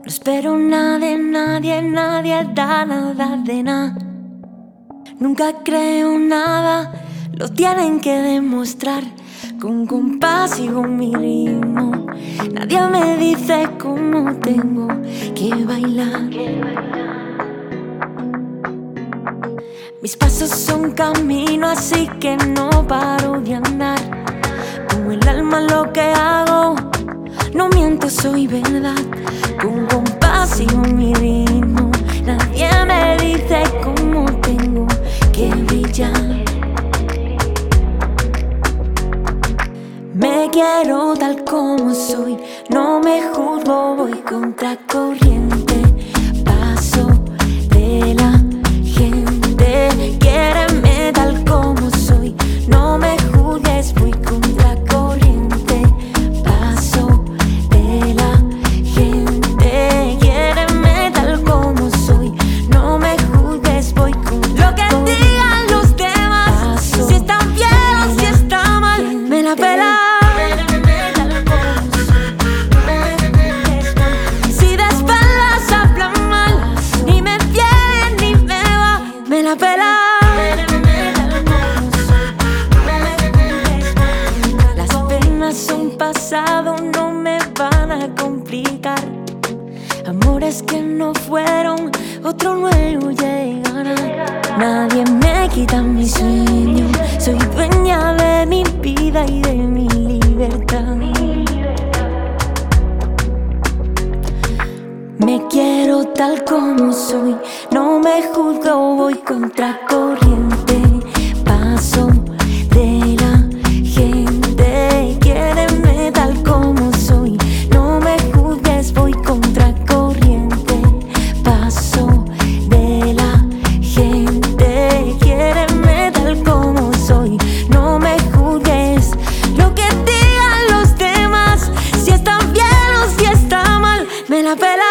espero nada de nadie, nadie da nada de nada. Nunca creo nada, lo tienen que demostrar. Con compás y con mi ritmo, nadie me dice cómo tengo que bailar. Mis pasos son camino, así que no paro de andar. Como el alma lo que hago, no miento, soy verdad. Con compás y con mi ritmo, nadie me dice cómo tengo que brillar. Me quiero tal como soy, no me juzgo, voy contra corriente. Paso de la gente, quiéreme tal como soy, no me juzgues, voy contra corriente. Paso de la gente, quiéreme tal como soy, no me juzgues, voy contra lo que digan los demás. Si están bien o si está mal, me la pela. Las penas son pasado, no me van a complicar. Amores que no fueron, otro nuevo llegará. Nadie me quita mi sueño, soy dueña de mi vida y de mi libertad. Me quiero tal como soy, no me juzgo, voy contra corriente. Paso de la gente, quiéreme tal como soy, no me juzgues, voy contra corriente. Paso de la gente, quiéreme tal como soy, no me juzgues. Lo que digan los demás, si están bien o si está mal, me la pela.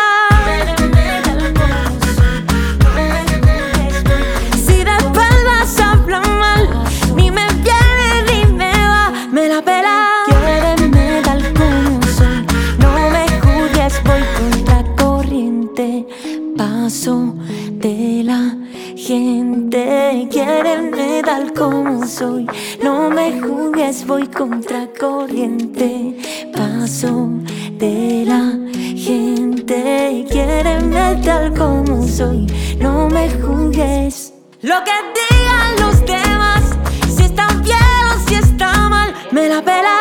Paso de la gente, quiéreme tal como soy, no me juzgues, voy contra corriente. Paso de la gente, quiéreme tal como soy, no me juzgues. Lo que digan los demás, si están bien o si está mal, me la pela.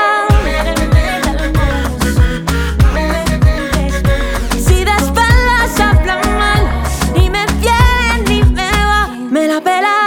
Me la pela.